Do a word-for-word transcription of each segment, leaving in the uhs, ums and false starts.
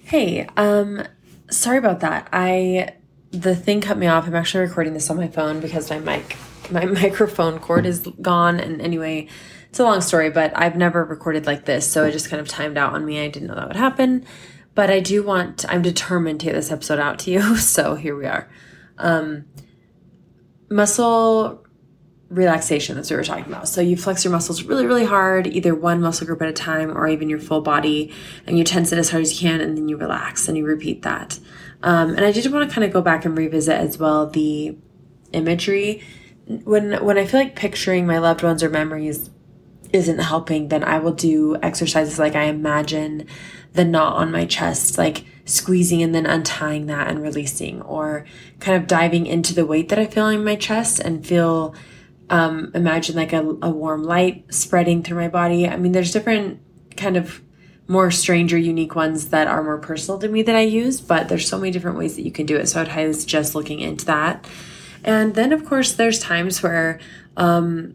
Hey, um, sorry about that. I the thing cut me off. I'm actually recording this on my phone because my mic my microphone cord is gone. And anyway, it's a long story, but I've never recorded like this, so it just kind of timed out on me. I didn't know that would happen. But I do want I'm determined to get this episode out to you, so here we are. Um, muscle relaxation, that's what we're talking about. So you flex your muscles really, really hard, either one muscle group at a time or even your full body, and you tense it as hard as you can, and then you relax and you repeat that. Um, and I did want to kind of go back and revisit as well the imagery. When when I feel like picturing my loved ones or memories isn't helping, then I will do exercises like I imagine the knot on my chest, like squeezing and then untying that and releasing, or kind of diving into the weight that I feel in my chest and feel Um, imagine like a, a warm light spreading through my body. I mean, there's different kind of more stranger, unique ones that are more personal to me that I use, but there's so many different ways that you can do it. So I'd highly suggest looking into that. And then of course there's times where, um,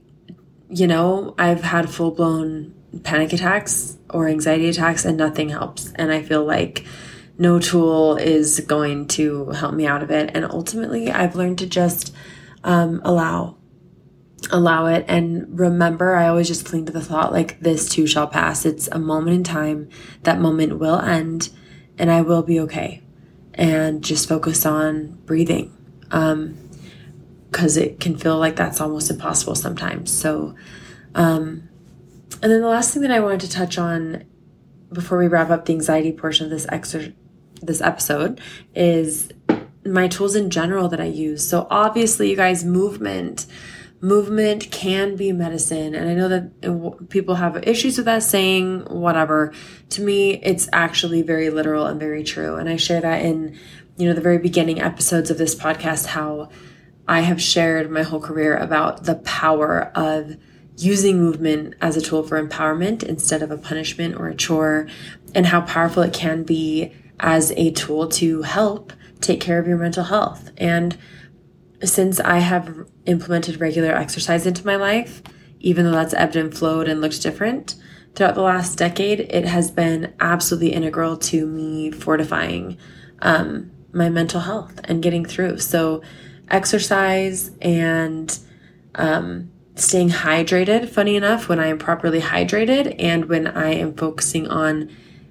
you know, I've had full blown panic attacks or anxiety attacks and nothing helps. And I feel like no tool is going to help me out of it. And ultimately I've learned to just, um, allow allow it and remember. I always just cling to the thought like this too shall pass. It's a moment in time. That moment will end and I will be okay. And just focus on breathing. Um, cause it can feel like that's almost impossible sometimes. So, um, and then the last thing that I wanted to touch on before we wrap up the anxiety portion of this exer- this episode is my tools in general that I use. So obviously you guys, movement, Movement can be medicine. And I know that people have issues with that saying, whatever. To me, it's actually very literal and very true. And I share that in, you know, the very beginning episodes of this podcast, how I have shared my whole career about the power of using movement as a tool for empowerment instead of a punishment or a chore, and how powerful it can be as a tool to help take care of your mental health. And since I have implemented regular exercise into my life, even though that's ebbed and flowed and looked different throughout the last decade, it has been absolutely integral to me fortifying um, my mental health and getting through. So exercise and um, staying hydrated, funny enough, when I am properly hydrated and when I am focusing on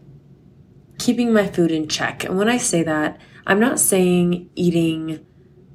keeping my food in check. And when I say that, I'm not saying eating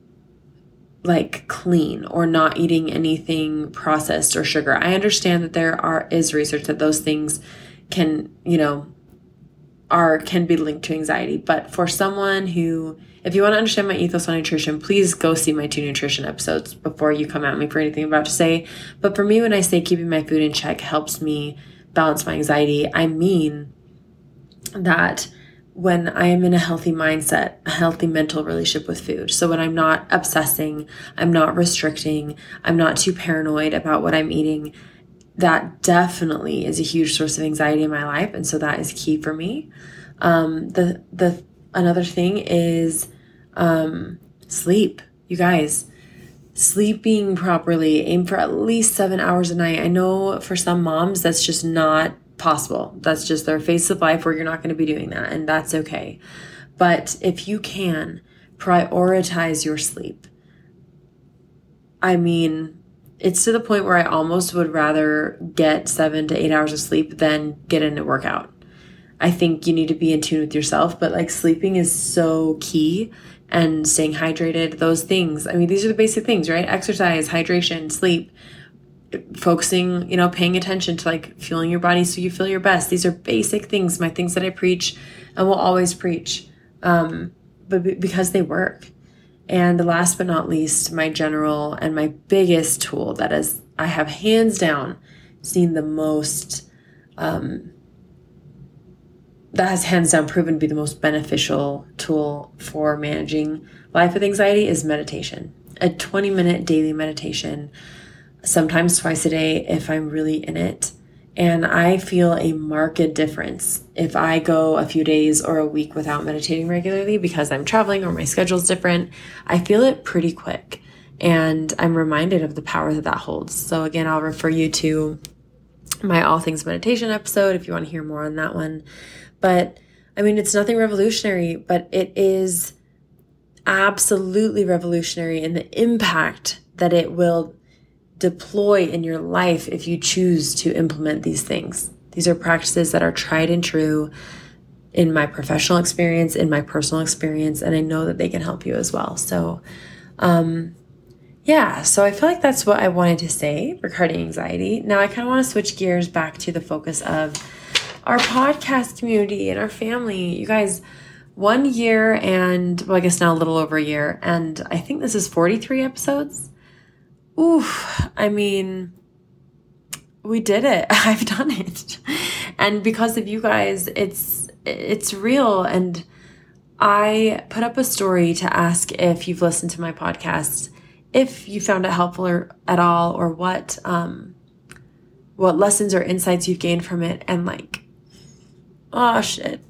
like clean or not eating anything processed or sugar. I understand that there are is research that those things can, you know, are can be linked to anxiety. But for someone who, if you want to understand my ethos on nutrition, please go see my two nutrition episodes before you come at me for anything I'm about to say. But for me, when I say keeping my food in check helps me balance my anxiety, I mean that when I am in a healthy mindset, a healthy mental relationship with food. So when I'm not obsessing, I'm not restricting, I'm not too paranoid about what I'm eating, that definitely is a huge source of anxiety in my life. And so that is key for me. Um, the, the, another thing is, um, sleep. You guys, sleeping properly, aim for at least seven hours a night. I know for some moms, that's just not possible. That's just their phase of life where you're not going to be doing that, and that's okay. But if you can prioritize your sleep, I mean, it's to the point where I almost would rather get seven to eight hours of sleep than get in a workout. I think you need to be in tune with yourself, but like sleeping is so key, and staying hydrated, those things. I mean, these are the basic things, right? Exercise, hydration, sleep, focusing, you know, paying attention to like fueling your body so you feel your best. These are basic things, my things that I preach and will always preach, um, but b- because they work. And last but not least, my general and my biggest tool that is, I have hands down seen the most, um, that has hands down proven to be the most beneficial tool for managing life with anxiety is meditation. A twenty minute daily meditation, sometimes twice a day if I'm really in it. And I feel a marked difference if I go a few days or a week without meditating regularly because I'm traveling or my schedule's different. I feel it pretty quick. And I'm reminded of the power that that holds. So again, I'll refer you to my All Things Meditation episode if you want to hear more on that one. But I mean, it's nothing revolutionary, but it is absolutely revolutionary in the impact that it will deploy in your life if you choose to implement these things. These are practices that are tried and true in my professional experience, in my personal experience, and I know that they can help you as well. So, um, yeah, so I feel like that's what I wanted to say regarding anxiety. Now I kind of want to switch gears back to the focus of our podcast community and our family. You guys, one year and, well, I guess now a little over a year, and I think this is forty-three episodes. Oof, I mean, we did it. I've done it. And because of you guys, it's it's real. And I put up a story to ask if you've listened to my podcast, if you found it helpful or, at all, or what um, what lessons or insights you've gained from it. And like, oh shit,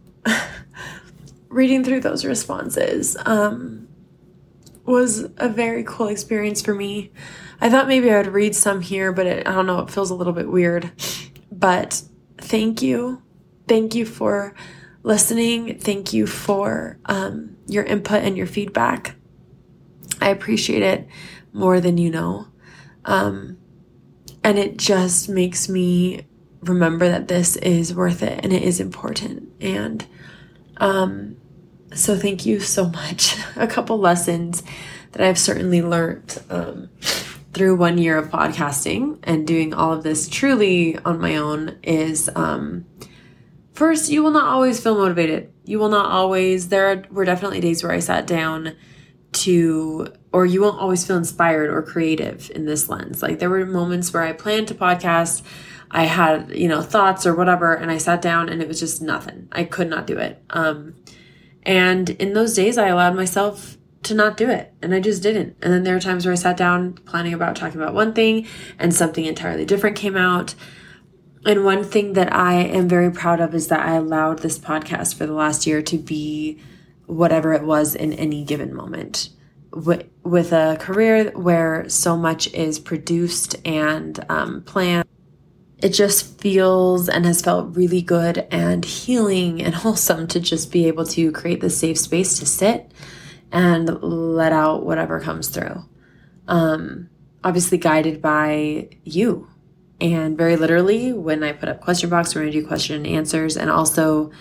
reading through those responses um, was a very cool experience for me. I thought maybe I would read some here, but it, I don't know, it feels a little bit weird. But thank you. Thank you for listening. Thank you for um, your input and your feedback. I appreciate it more than you know. Um, and it just makes me remember that this is worth it and it is important. And um, so thank you so much. A couple lessons that I've certainly learned um, through one year of podcasting and doing all of this truly on my own is, um, first, you will not always feel motivated. You will not always, there were definitely days where I sat down to, or you won't always feel inspired or creative in this lens. Like there were moments where I planned to podcast, I had, you know, thoughts or whatever, and I sat down and it was just nothing. I could not do it. Um, and in those days, I allowed myself to not do it. And I just didn't. And then there are times where I sat down planning about talking about one thing and something entirely different came out. And one thing that I am very proud of is that I allowed this podcast for the last year to be whatever it was in any given moment. With, with a career where so much is produced and um, planned, it just feels and has felt really good and healing and wholesome to just be able to create this safe space to sit and let out whatever comes through. Um, obviously guided by you. And very literally, when I put up question box, we're going to do question and answers. And also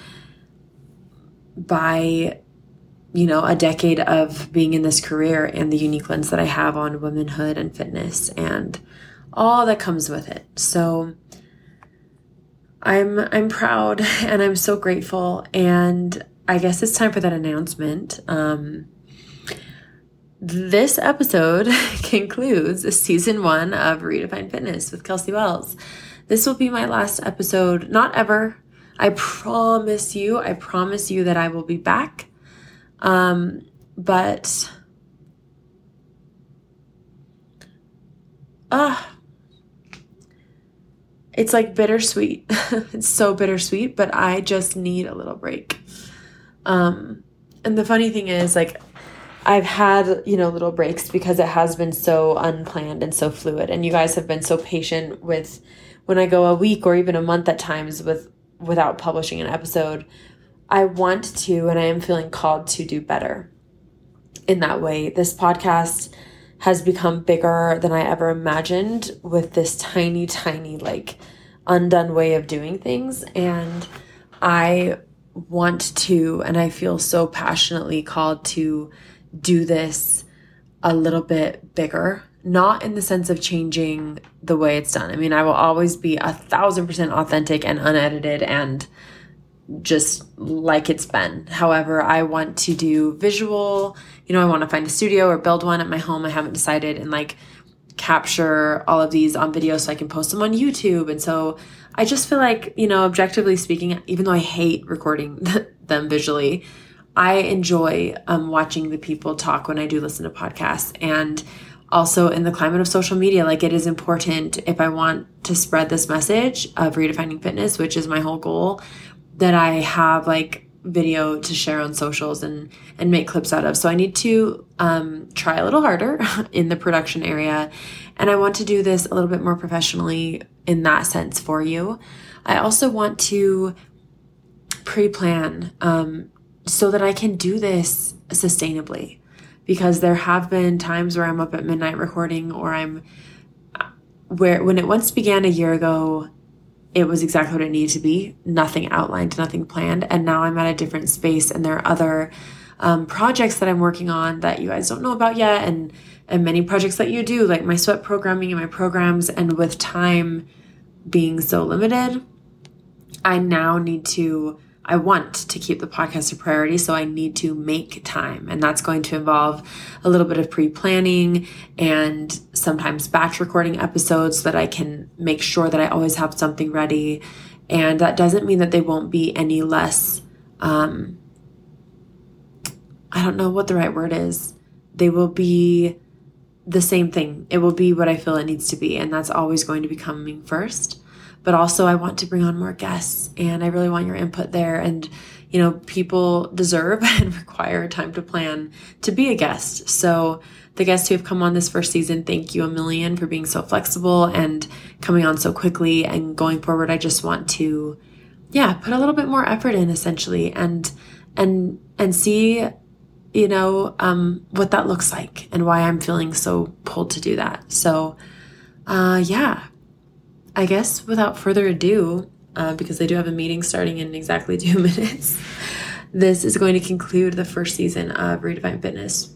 by, you know, a decade of being in this career and the unique lens that I have on womanhood and fitness and all that comes with it. So I'm I'm proud and I'm so grateful. And I guess it's time for that announcement. Um, This episode concludes season one of Redefined Fitness with Kelsey Wells. This will be my last episode, not ever. I promise you, I promise you that I will be back. Um, but, ah, uh, it's like bittersweet. It's so bittersweet, but I just need a little break. Um, and the funny thing is, like, I've had, you know, little breaks because it has been so unplanned and so fluid. And you guys have been so patient with when I go a week or even a month at times with without publishing an episode. I want to, and I am feeling called to do better in that way. This podcast has become bigger than I ever imagined with this tiny, tiny, like undone way of doing things. And I want to, and I feel so passionately called to do this a little bit bigger, not in the sense of changing the way it's done. I mean, I will always be a thousand percent authentic and unedited and just like it's been. However, I want to do visual, you know, I want to find a studio or build one at my home. I haven't decided, and like capture all of these on video so I can post them on YouTube. And so I just feel like, you know, objectively speaking, even though I hate recording them visually, I enjoy um, watching the people talk when I do listen to podcasts. And also in the climate of social media, like it is important if I want to spread this message of redefining fitness, which is my whole goal, that I have like video to share on socials and, and make clips out of. So I need to um, try a little harder in the production area. And I want to do this a little bit more professionally in that sense for you. I also want to pre-plan um, so that I can do this sustainably, because there have been times where I'm up at midnight recording, or I'm where when it once began a year ago, it was exactly what it needed to be. Nothing outlined, nothing planned. And now I'm at a different space, and there are other um, projects that I'm working on that you guys don't know about yet. And, and many projects that you do, like my sweat programming and my programs. And with time being so limited, I now need to, I want to keep the podcast a priority. So I need to make time, and that's going to involve a little bit of pre-planning and sometimes batch recording episodes so that I can make sure that I always have something ready. And that doesn't mean that they won't be any less, um, I don't know what the right word is. They will be the same thing. It will be what I feel it needs to be. And that's always going to be coming first. But also I want to bring on more guests, and I really want your input there. And, you know, people deserve and require time to plan to be a guest. So the guests who have come on this first season, thank you a million for being so flexible and coming on so quickly. And going forward, I just want to, yeah, put a little bit more effort in, essentially, and, and, and see, you know, um, what that looks like and why I'm feeling so pulled to do that. So, uh, yeah. I guess without further ado, uh, because I do have a meeting starting in exactly two minutes, this is going to conclude the first season of Redefine Fitness.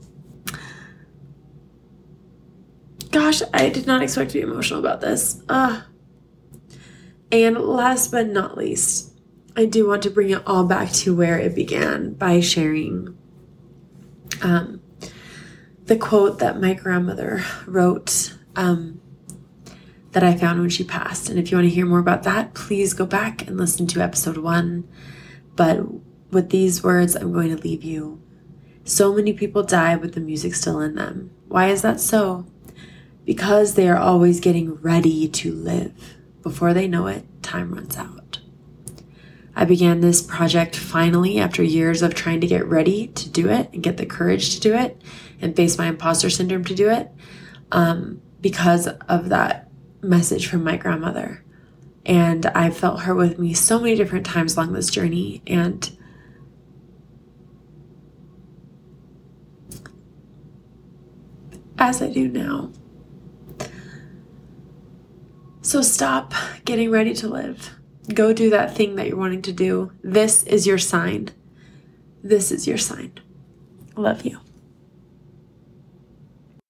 Gosh, I did not expect to be emotional about this. Uh, and last but not least, I do want to bring it all back to where it began by sharing um, the quote that my grandmother wrote um, that I found when she passed. And if you want to hear more about that, please go back and listen to episode one. But with these words, I'm going to leave you. So many people die with the music still in them. Why is that so? Because they are always getting ready to live. Before they know it, time runs out. I began this project finally after years of trying to get ready to do it and get the courage to do it and face my imposter syndrome to do it, um, because of that message from my grandmother. And I felt her with me so many different times along this journey, and as I do now. So stop getting ready to live. Go do that thing that you're wanting to do. This is your sign. This is your sign. Love you.